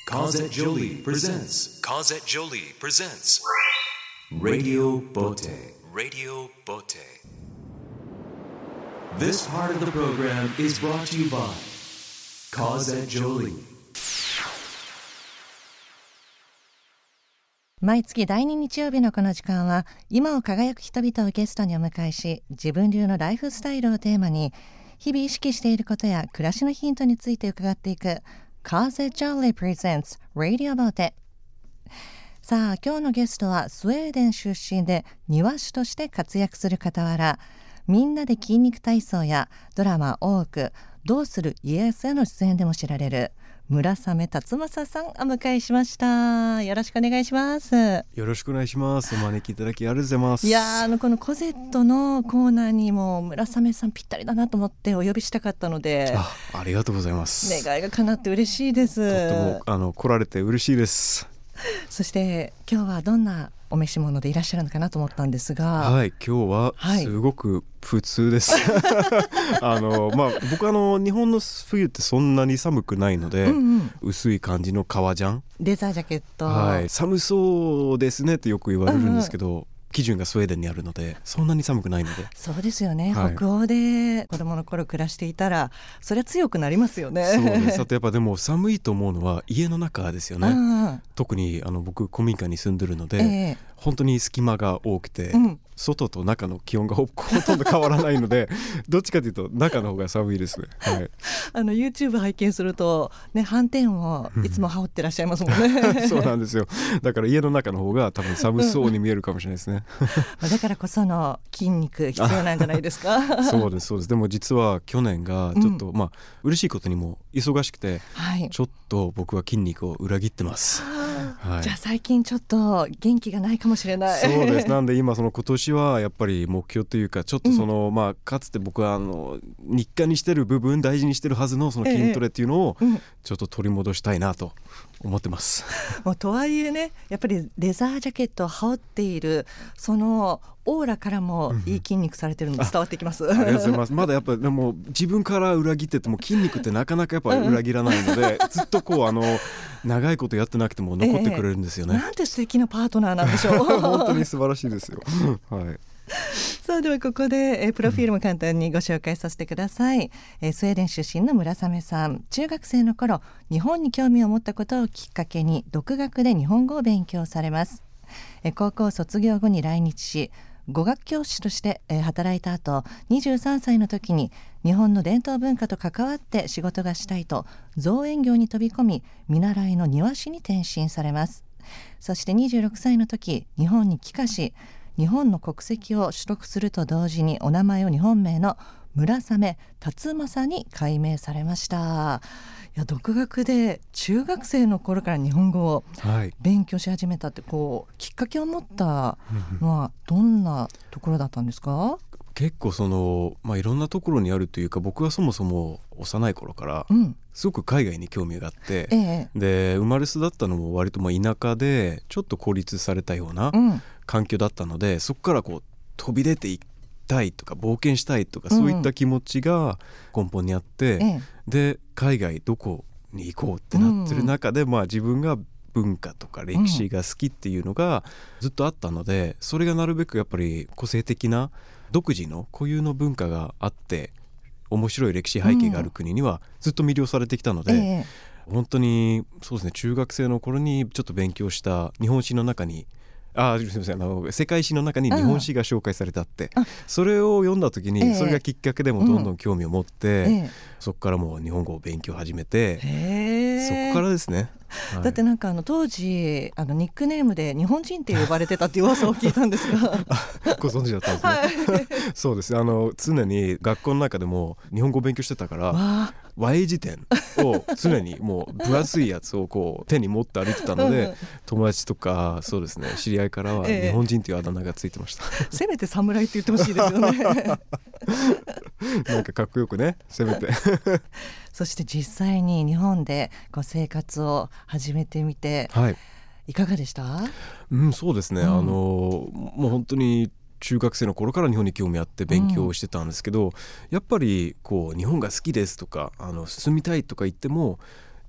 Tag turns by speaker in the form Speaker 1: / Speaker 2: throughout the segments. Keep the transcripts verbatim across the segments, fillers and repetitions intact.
Speaker 1: Cosette Jolie presents Cosette Jolie presents Radio Bote Radio Bote This part of the program is brought to you by Cosette Jolie
Speaker 2: 毎月第二日曜日のこの時間は今を輝く人々をゲストにお迎えし、自分流のライフスタイルをテーマに日々意識していることや暮らしのヒントについて伺っていくCosette Jolie Presents Radio Bote。 さあ、今日のゲストはスウェーデン出身で庭師として活躍する傍ら、みんなで筋肉体操やドラマ多くどうする家康への出演でも知られる村雨辰剛さんをお迎えしました。よろしくお願いします。
Speaker 3: よろしくお願いします。お招きいただきありがとうございます。
Speaker 2: いやあのこのコゼットのコーナーにも村雨さんぴったりだなと思ってお呼びしたかったので、
Speaker 3: あ, ありがとうございます。
Speaker 2: 願いが叶って嬉しいです。
Speaker 3: とってもあの来られて嬉しいです。
Speaker 2: そして今日はどんなお召し物でいらっしゃるのかなと思ったんですが、
Speaker 3: はい、今日はすごく普通です、はい、あのまあ僕あの日本の冬ってそんなに寒くないので、うんうん、薄い感じの革ジャン、
Speaker 2: レザージャケット、
Speaker 3: はい、寒そうですねってよく言われるんですけど、うんうん、基準がスウェーデンにあるのでそんなに寒くないので。
Speaker 2: そうですよね、
Speaker 3: はい、
Speaker 2: 北欧で子供の頃暮らしていたらそれは強くなりますよね。
Speaker 3: そうです。あとやっぱでも寒いと思うのは家の中ですよね、うん、特にあの僕古民家に住んでるので、えー、本当に隙間が多くて、うん、外と中の気温がほとんど変わらないのでどっちかというと中の方が寒いですね、はい、
Speaker 2: あの YouTube 拝見すると、ね、斑点をいつも羽織ってらっしゃいますもんね
Speaker 3: そうなんですよ。だから家の中の方が多分寒そうに見えるかもしれないですね
Speaker 2: だからこその筋肉必要なんじゃないですか
Speaker 3: そうですそうです。でも実は去年がちょっと、うん、まあ嬉しいことにも忙しくて、はい、ちょっと僕は筋肉を裏切ってます、
Speaker 2: はい、じゃあ最近ちょっと元気がないかもしれない。
Speaker 3: そうです。なんで今その今年はやっぱり目標というかちょっとその、うん、まあかつて僕はあの日課にしてる部分、大事にしてるはずのその筋トレっていうのをちょっと取り戻したいなと思ってます、
Speaker 2: うん、もうとはいえね、やっぱりレザージャケットを羽織っているそのオーラからもいい筋肉されてるの伝わってきます、うん、
Speaker 3: あ, ありがとうございます。まだやっぱでも自分から裏切ってても筋肉ってなかなかやっぱ裏切らないので、うん、ずっとこうあの長いことやってなくても残ってくれるんですよね、えー、
Speaker 2: なんて素敵なパートナーなんでしょう
Speaker 3: 本当に素晴らしいですよはい。
Speaker 2: さあではここでえプロフィールも簡単にご紹介させてください、えスウェーデン出身の村雨さん、中学生の頃日本に興味を持ったことをきっかけに独学で日本語を勉強されます。え高校卒業後に来日し語学教師として働いた後、にじゅうさんさいの時に日本の伝統文化と関わって仕事がしたいと造園業に飛び込み、見習いの庭師に転身されます。そしてにじゅうろくさいの時日本に帰化し、日本の国籍を取得すると同時にお名前を日本名の村雨辰剛に改名されました。いや、独学で中学生の頃から日本語を勉強し始めたって、こうきっかけを持ったのはどんなところだったんですか？
Speaker 3: 結構その、まあ、いろんなところにあるというか、僕はそもそも幼い頃からすごく海外に興味があって、うんええ、で生まれ育ったのも割とまあ田舎でちょっと孤立されたような環境だったので、うん、そこからこう飛び出ていったいとか冒険したいとか、そういった気持ちが根本にあって、うん、で海外どこに行こうってなってる中で、うん、まあ、自分が文化とか歴史が好きっていうのがずっとあったので、それがなるべくやっぱり個性的な独自の固有の文化があって面白い歴史背景がある国にはずっと魅了されてきたので、うんえー、本当にそうですね、中学生の頃にちょっと勉強した日本史の中にあすみませんあの世界史の中に日本史が紹介されてあって、それを読んだ時に、えー、それがきっかけでもどんどん興味を持って、えー、そこからもう日本語を勉強始めて、えー、そこからですね、はい、
Speaker 2: だってなんかあの当時あのニックネームで日本人って呼ばれてたっていう噂を聞いたんですが
Speaker 3: ご存知だったんですね、はい、そうですあの常に学校の中でも日本語を勉強してたから和英辞典を常にもう分厚いやつをこう手に持って歩いてたので、うん、友達とかそうですね知り合いからは日本人というあだ名がついてました、え
Speaker 2: え、せめて侍って言ってほしいですよね
Speaker 3: なんかかっこよくね、せめて
Speaker 2: そして実際に日本でこう生活を始めてみて、はい、いかがでした？
Speaker 3: うん、そうですね、うん、あのもう本当に中学生の頃から日本に興味あって勉強してたんですけど、うん、やっぱりこう日本が好きですとかあの住みたいとか言っても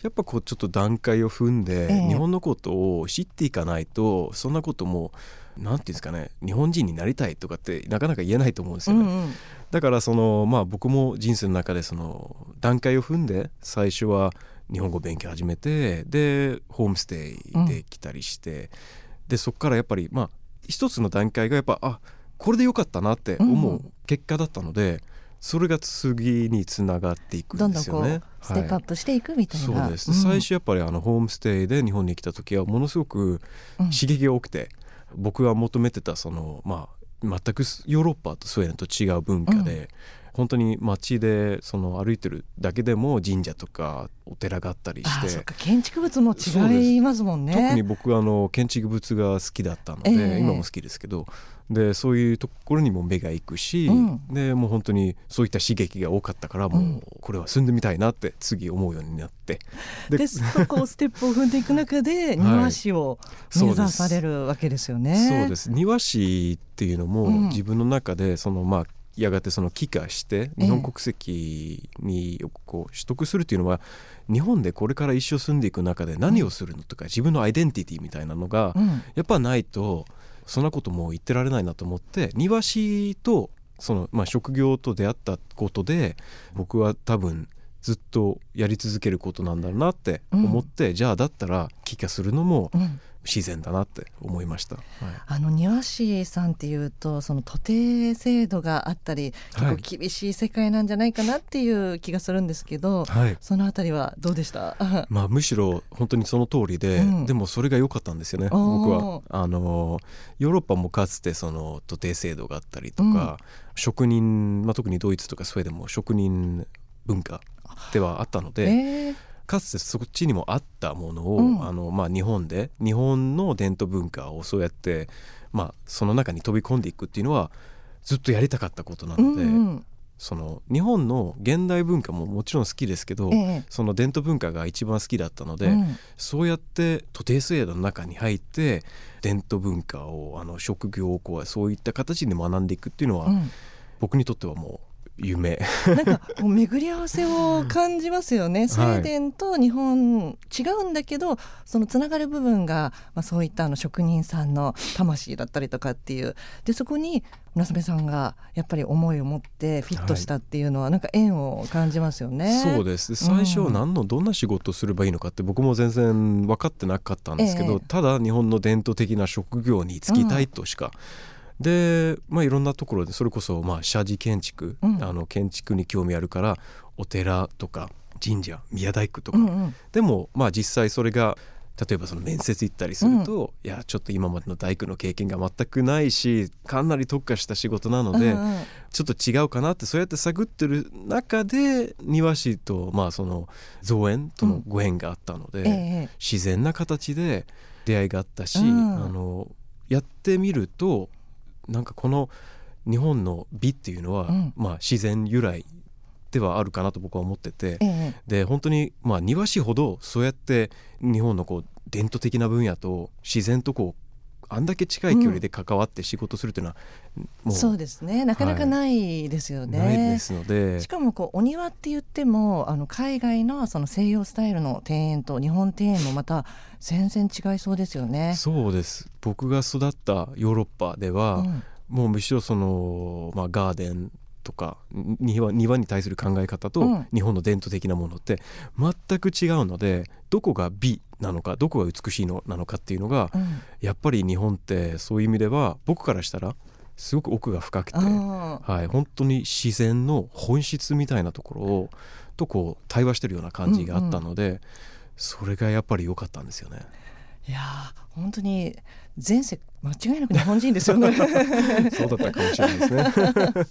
Speaker 3: やっぱこうちょっと段階を踏んで、ええ、日本のことを知っていかないとそんなこともなんていうんですかね、日本人になりたいとかってなかなか言えないと思うんですよね、うんうん、だからその、まあ、僕も人生の中でその段階を踏んで最初は日本語勉強始めて、でホームステイで来たりして、うん、でそこからやっぱりまあ一つの段階がやっぱあこれでよかったなって思う結果だったので、うん、それが次につながっていくんですよね。
Speaker 2: どんどんこうステップアップしていくみたいな、
Speaker 3: はい、そうです、うん、最初やっぱりあのホームステイで日本に来た時はものすごく刺激が多くて、うん、僕が求めてたその、まあ、全くヨーロッパとスウェーデンと違う文化で、うん、本当に街でその歩いてるだけでも神社とかお寺があったりして、
Speaker 2: あ、そっか、建築物も違いますもんね。
Speaker 3: 特に僕はあの建築物が好きだったので、えー、今も好きですけど、でそういうところにも目が行くし、うん、でもう本当にそういった刺激が多かったから、もうこれは住んでみたいなって次思うようになって、
Speaker 2: でですとこうステップを踏んでいく中で庭師を目指されるわけですよね。
Speaker 3: そうです、庭師っていうのも自分の中でそのまあやがてその帰化して日本国籍にこう取得するっていうのは、日本でこれから一生住んでいく中で何をするのとか、自分のアイデンティティみたいなのがやっぱないとそんなことも言ってられないなと思って、庭師とその、まあ、職業と出会ったことで僕は多分ずっとやり続けることなんだろうなって思って、うん、じゃあだったら帰化するのも自然だなって思いました、はい、
Speaker 2: あの庭師さんっていうとその徒弟制度があったり結構厳しい世界なんじゃないかなっていう気がするんですけど、はい、そのあたりはどうでした？
Speaker 3: まあ、むしろ本当にその通りで、うん、でもそれが良かったんですよね。僕はあのヨーロッパもかつてその徒弟制度があったりとか、うん、職人、まあ、特にドイツとかスウェーデンも職人文化ではあったので、えーかつてそっちにもあったものを、うん、あのまあ、日本で日本の伝統文化をそうやって、まあ、その中に飛び込んでいくっていうのはずっとやりたかったことなので、うんうん、その日本の現代文化ももちろん好きですけど、ええ、その伝統文化が一番好きだったので、うん、そうやって徒弟制度の中に入って伝統文化をあの職業をこうそういった形で学んでいくっていうのは、うん、僕にとってはもう夢
Speaker 2: なんかこう巡り合わせを感じますよね。スウェーデンと日本違うんだけど、そのつながる部分が、まあ、そういったあの職人さんの魂だったりとかっていうで、そこに村雨さんがやっぱり思いを持ってフィットしたっていうのはなんか縁を感じますよね。
Speaker 3: そうです。最初何のどんな仕事をすればいいのかって僕も全然分かってなかったんですけど、ええ、ただ日本の伝統的な職業に就きたいとしか、うんでまあ、いろんなところでそれこそまあ社寺建築、うん、あの建築に興味あるからお寺とか神社宮大工とか、うんうん、でもまあ実際それが例えばその面接行ったりすると、うん、いやちょっと今までの大工の経験が全くないしかなり特化した仕事なので、うんうん、ちょっと違うかなってそうやって探ってる中で庭師とまあその造園とのご縁があったので、うんええ、自然な形で出会いがあったし、うん、あのやってみるとなんかこの日本の美っていうのは、うんまあ、自然由来ではあるかなと僕は思ってて、ええ、で本当にまあ庭師ほどそうやって日本のこう伝統的な分野と自然とこうあんだけ近い距離で関わって仕事するというのは、うん、もう
Speaker 2: そうですねなかなかないですよね、
Speaker 3: はい、ないですので
Speaker 2: しかもこうお庭って言ってもあの海外のその西洋スタイルの庭園と日本庭園もまた全然違いそうですよね。
Speaker 3: そうです。僕が育ったヨーロッパでは、うん、もうむしろその、まあ、ガーデンとか 庭, 庭に対する考え方と日本の伝統的なものって全く違うので、どこが美なのかどこが美しいのなのかっていうのが、うん、やっぱり日本ってそういう意味では僕からしたらすごく奥が深くて、はい、本当に自然の本質みたいなところをとこう対話してるような感じがあったので、うんうん、それがやっぱり良かったんですよね。
Speaker 2: いや本当に前世間違いなく日本人ですよね
Speaker 3: そうだったかもしれないですね、はい、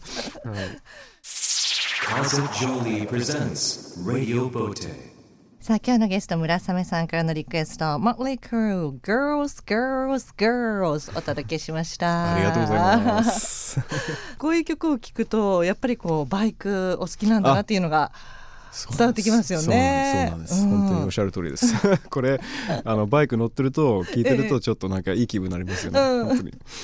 Speaker 2: さあ今日のゲスト村雨さんからのリクエスト Motley Crue Girls Girls Girls お届けしました。
Speaker 3: ありがとうございます
Speaker 2: こういう曲を聴くとやっぱりこうバイクお好きなんだなっていうのが伝わってきますよね。
Speaker 3: そうなんです、そうなんです、うん、本当におっしゃる通りですこれあのバイク乗ってると聞いてるとちょっとなんかいい気分になりますよね、うん、本当に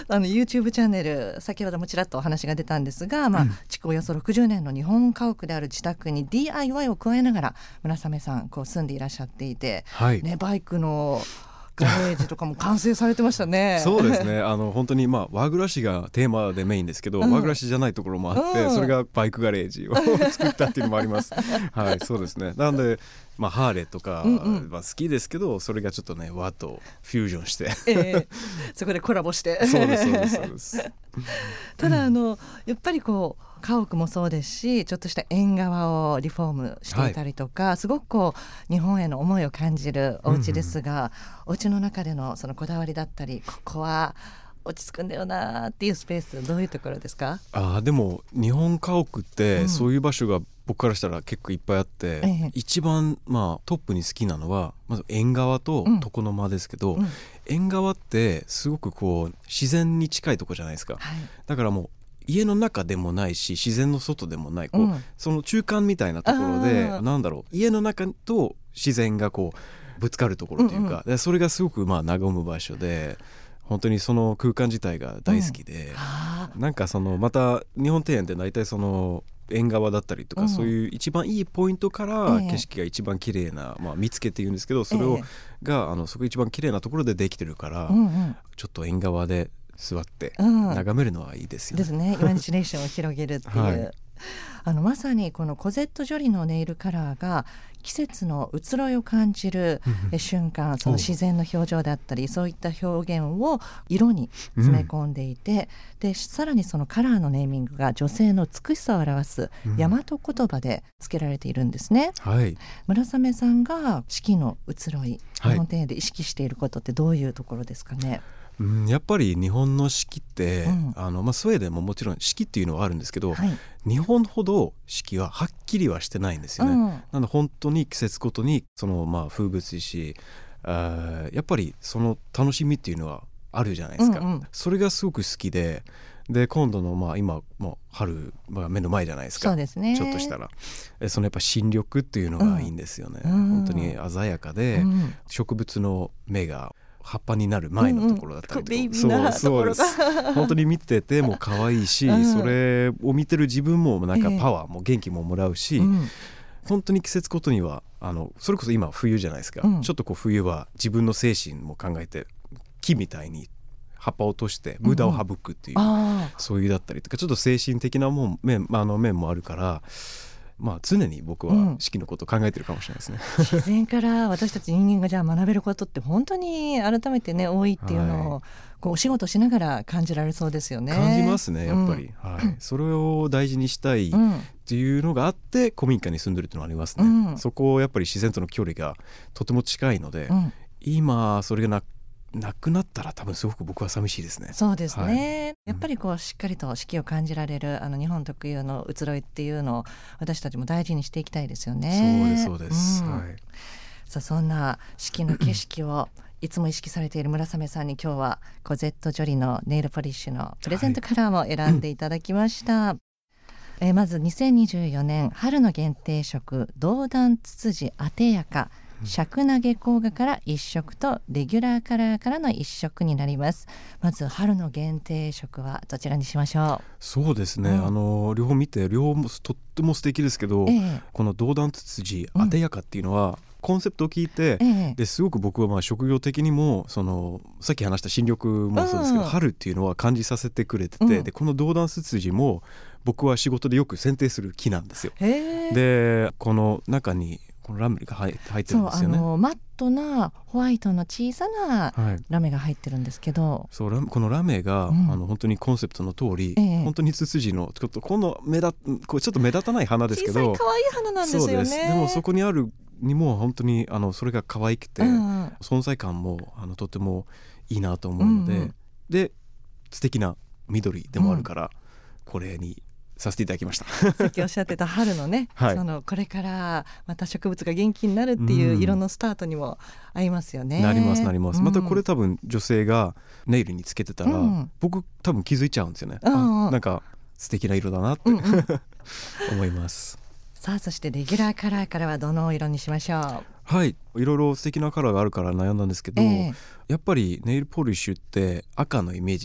Speaker 2: あの YouTube チャンネル先ほどもちらっとお話が出たんですが、まあ、築およそろくじゅうねんの日本家屋である自宅に ディーアイワイ を加えながら村雨さんこう住んでいらっしゃっていて、
Speaker 3: はい
Speaker 2: ね、バイクのガレージとかも完成されてましたね。
Speaker 3: そうですね、あの本当にまあ和暮らしがテーマでメインですけど、うん、和暮らしじゃないところもあって、うん、それがバイクガレージを作ったっていうのもありますはいそうですね。なのでまあ、ハーレーとか、うんうんまあ、好きですけどそれがちょっとね和とフュージョンして、
Speaker 2: えー、そこでコラボして
Speaker 3: そうですそうですそうです
Speaker 2: ただあのやっぱりこう家屋もそうですしちょっとした縁側をリフォームしていたりとか、はい、すごくこう日本への思いを感じるお家ですが、うんうん、お家の中でのそのこだわりだったりここは落ち着くんだよなっていうスペースどういうところですか？
Speaker 3: あでも日本家屋ってそういう場所が僕からしたら結構いっぱいあって、うん、一番まあトップに好きなのはまず縁側と床の間ですけど、うん、縁側ってすごくこう自然に近いとこじゃないですか、はい、だからもう家の中でもないし自然の外でもないこう、うん、その中間みたいなところでなんだろう家の中と自然がこうぶつかるところというか、うんうん、それがすごくまあ和む場所で本当にその空間自体が大好きで、うん、なんかそのまた日本庭園って大体その縁側だったりとか、うん、そういう一番いいポイントから景色が一番綺麗な、まあ、見つけっていうんですけどそれを、ええ、があのそこ一番綺麗なところでできてるから、うんうん、ちょっと縁側で座って眺めるのはいいですよね、
Speaker 2: うん、ですねイマジネーションを広げるっていう、はい、あのまさにこのコゼット・ジョリのネイルカラーが季節の移ろいを感じる瞬間その自然の表情であったりそういった表現を色に詰め込んでいて、うん、でさらにそのカラーのネーミングが女性の美しさを表す大和言葉で付けられているんですね、うんはい、村雨さんが四季の移ろい日本庭園で意識していることってどういうところですかね？
Speaker 3: うん、やっぱり日本の四季って、うんあのまあ、スウェーデンももちろん四季っていうのはあるんですけど、はい、日本ほど四季ははっきりはしてないんですよね、うん、なので本当に季節ごとにそのまあ風物詩あやっぱりその楽しみっていうのはあるじゃないですか、うんうん、それがすごく好きでで今度のまあ今もう春、まあ、目の前じゃないですか。
Speaker 2: そうですね、
Speaker 3: ちょっとしたらえそのやっぱ新緑っていうのがいいんですよね、うん、本当に鮮やかで、うん、植物の芽が葉っぱになる前のところだったりとか、うんうん、そうそうです本当に見てても可愛いし、うん、それを見てる自分もなんかパワーも元気ももらうし、えーうん、本当に季節ごとにはあのそれこそ今冬じゃないですか、うん、ちょっとこう冬は自分の精神も考えて木みたいに葉っぱを落として無駄を省くっていう、うん、そういうだったりとかちょっと精神的なもん 面, あの面もあるからまあ、常に僕は四季のことを考えてるかもしれないですね、
Speaker 2: うん、自然から私たち人間がじゃあ学べることって本当に改めてね多いっていうのを、はい、こうお仕事しながら感じられそうですよね。
Speaker 3: 感じますねやっぱり、うんはい、それを大事にしたいっていうのがあって古民家に住んでるっていうのがありますね、うん、そこをやっぱり自然との距離がとても近いので、うん、今それがななくなったら多分すごく僕は寂しいですね。
Speaker 2: そうですね、はい、やっぱりこうしっかりと四季を感じられるあの日本特有の移ろいっていうのを私たちも大事にしていきたいですよね。
Speaker 3: そうですそうです、うんはい、
Speaker 2: さあそんな四季の景色をいつも意識されている村雨さんに今日はコゼット・ジョリのネイルポリッシュのプレゼントカラーも選んでいただきました、はいえー、まずにせんにじゅうよねん春の限定色銅弾ツツジあてやか尺投げ甲賀からいっ色とレギュラーカラーからのいっ色になります。まず春の限定色はどちらにしましょう？
Speaker 3: そうですね、うん、あの両方見て両方もとっても素敵ですけど、ええ、この銅弾ツツジあてやかっていうのは、うん、コンセプトを聞いて、ええ、ですごく僕はまあ職業的にもそのさっき話した新緑もそうですけど、うん、春っていうのは感じさせてくれてて、うん、でこの銅弾ツツジも僕は仕事でよく剪定する木なんですよ。でこの中にこのラメが入ってるんですよね。
Speaker 2: そうあのマットなホワイトの小さなラメが入ってるんですけど、はい、
Speaker 3: そうこのラメが、うん、あの本当にコンセプトの通り、ええ、本当にツツジのちょっとこの目立こうちょっと目立たない花ですけど
Speaker 2: 小さい可愛い花なんですよね。
Speaker 3: そうです。でもそこにあるにも本当にあのそれが可愛くて、うん、存在感もあのとてもいいなと思うので、うんうん、で素敵な緑でもあるから、うん、これにさせていただきました
Speaker 2: さっきおっしゃってた春のね、はい、そのこれからまた植物が元気になるっていう色のスタートにも合いますよね、
Speaker 3: うん、なりますなります、うん、またこれ多分女性がネイルにつけてたら、うん、僕多分気づいちゃうんですよね、うん、あなんか素敵な色だなって、うんうん、思います。
Speaker 2: さあそしてレギュラーカラーからはどの色にしましょう？
Speaker 3: はいいろいろ素敵なカラーがあるから悩んだんですけど、えー、やっぱりネイルポリッシュって赤のイメージが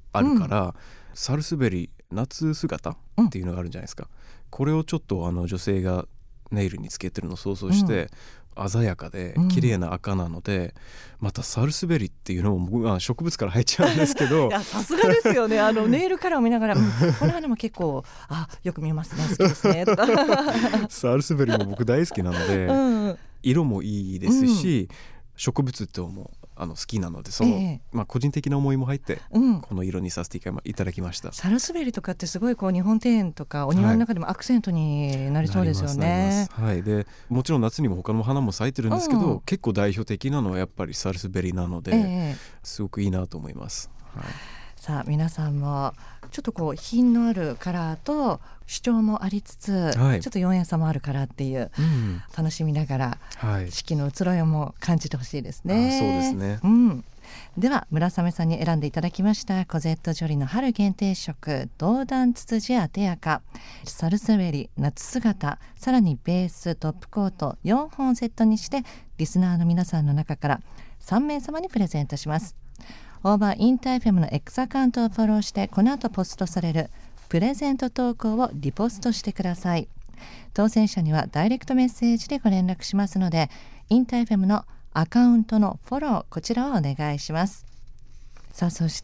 Speaker 3: あるから、うん、サルスベリ夏姿っていうのがあるんじゃないですか、うん、これをちょっとあの女性がネイルにつけてるのを想像して、うん、鮮やかで綺麗な赤なので、うん、またサルスベリっていうのも僕は植物から入っちゃうんですけど
Speaker 2: いやさすがですよね。あのネイルカラーを見ながら、うん、この花も結構あよく見えますね、好きですねとか
Speaker 3: サルスベリも僕大好きなので、うん、色もいいですし、うん、植物ってもあの好きなのでその、ええまあ、個人的な思いも入って、うん、この色にさせていただきました。
Speaker 2: サルスベリとかってすごいこう日本庭園とかお庭の中でもアクセントになりそうですよね、
Speaker 3: はい、でもちろん夏にも他の花も咲いてるんですけど、うん、結構代表的なのはやっぱりサルスベリなので、ええ、すごくいいなと思います、はい。
Speaker 2: さあ皆さんもちょっとこう品のあるカラーと主張もありつつ、はい、ちょっと妖艶さもあるカラーっていう、うん、楽しみながら、はい、四季の移ろいも感じてほしいですね。
Speaker 3: あ、そうですね、
Speaker 2: うん、では村雨さんに選んでいただきましたコゼット・ジョリの春限定色ドウダンツツジあてやかサルスベリ夏姿、さらにベーストップコートよんほんセットにしてリスナーの皆さんの中からさんめい様にプレゼントします。オーバーインター エフエム の X アカウントをフォローしてこの後ポストされるプレゼント投稿をリポストしてください。当選者にはダイレクトメッセージでご連絡しますのでインター エフエム のアカウントのフォローこちらをお願いします。さあそして、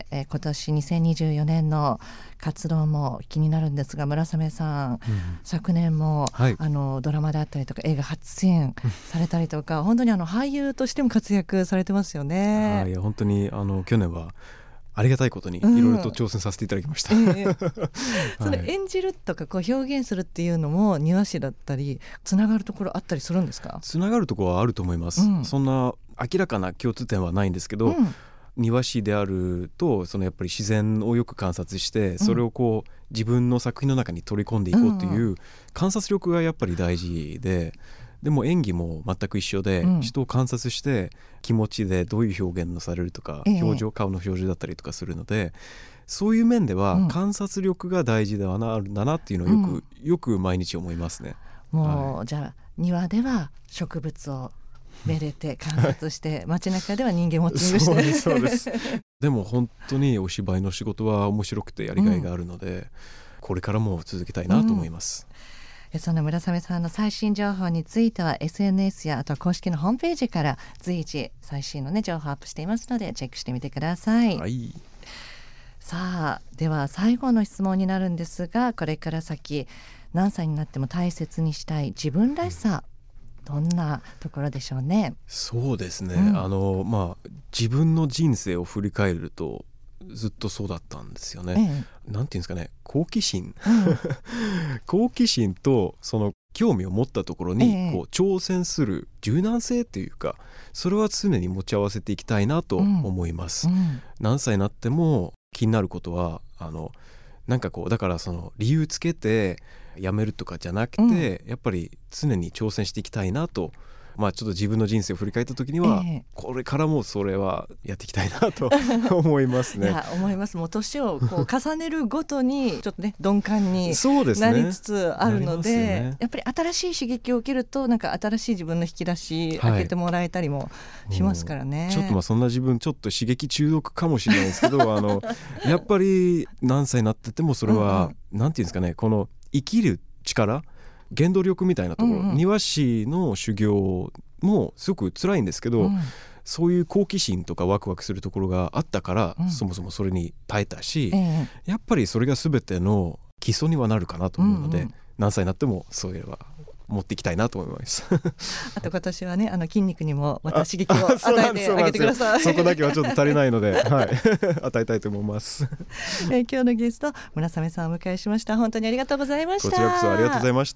Speaker 2: えー、今年にせんにじゅうよねんの活動も気になるんですが村雨さん、うん、昨年も、はい、あのドラマであったりとか映画初出演されたりとか本当にあの俳優としても活躍されてますよね。
Speaker 3: はい、本当にあの去年はありがたいことにいろいろと挑戦させていただきました、うんえー、
Speaker 2: その演じるとかこう表現するっていうのも庭師だったりつながるところあったりするんですか？
Speaker 3: つながるところはあると思います、うん、そんな明らかな共通点はないんですけど、うん庭師であるとそのやっぱり自然をよく観察してそれをこう自分の作品の中に取り込んでいこうという観察力がやっぱり大事で、でも演技も全く一緒で、うん、人を観察して気持ちでどういう表現のされるとか、ええ、表情顔の表情だったりとかするのでそういう面では観察力が大事ではなるんだなっていうのをよく、うん、よく毎日思いますね。
Speaker 2: もう、はい、じゃあ庭では植物をめでて観察して街中では人間ウォッチングして
Speaker 3: そうですそうですでも本当にお芝居の仕事は面白くてやりがいがあるので、うん、これからも続けたいなと思います、
Speaker 2: うん、その村雨さんの最新情報については エスエヌエス やあと公式のホームページから随時最新の、ね、情報アップしていますのでチェックしてみてください、
Speaker 3: はい、
Speaker 2: さあでは最後の質問になるんですがこれから先何歳になっても大切にしたい自分らしさ、うんどんなところでしょうね。
Speaker 3: そうですね、うんあのまあ、自分の人生を振り返るとずっとそうだったんですよね、ええ、なんていうんですかね好奇心、うん、好奇心とその興味を持ったところにこう挑戦する柔軟性っていうかそれは常に持ち合わせていきたいなと思います、うんうん、何歳になっても気になることはあのなんかこうだからその理由つけてやめるとかじゃなくて、うん、やっぱり常に挑戦していきたいなと、まあ、ちょっと自分の人生を振り返った時には、えー、これからもそれはやっていきたいなと思いますね。
Speaker 2: いや思います。もう年をこう重ねるごとにちょっとね鈍感になりつつあるの で, で、ね、やっぱり新しい刺激を受けるとなんか新しい自分の引き出し開けてもらえたりもしますからね、はい、
Speaker 3: ちょっとまあそんな自分ちょっと刺激中毒かもしれないですけどあのやっぱり何歳になっててもそれは、うん、なんていうんですかねこの生きる力原動力みたいなところ、うんうん、庭師の修行もすごく辛いんですけど、うん、そういう好奇心とかワクワクするところがあったから、うん、そもそもそれに耐えたし、えー、やっぱりそれが全ての基礎にはなるかなと思うので、うんうん、何歳になってもそういうのは持っていきたいなと思います
Speaker 2: あと今年はねあの筋肉にもまた刺激を与えてあげてください。
Speaker 3: そ, そこだけはちょっと足りないので、はい、与えたいと思います
Speaker 2: え今日のゲスト村雨さんをお迎えしました。本当にありがとうございました。
Speaker 3: こちらこそありがとうございました。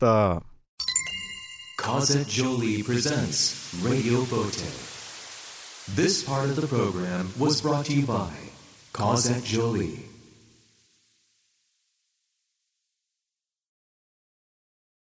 Speaker 1: Cosette Jolie presents Radio Bote. This part of the program was brought to you by Cosette Jolie.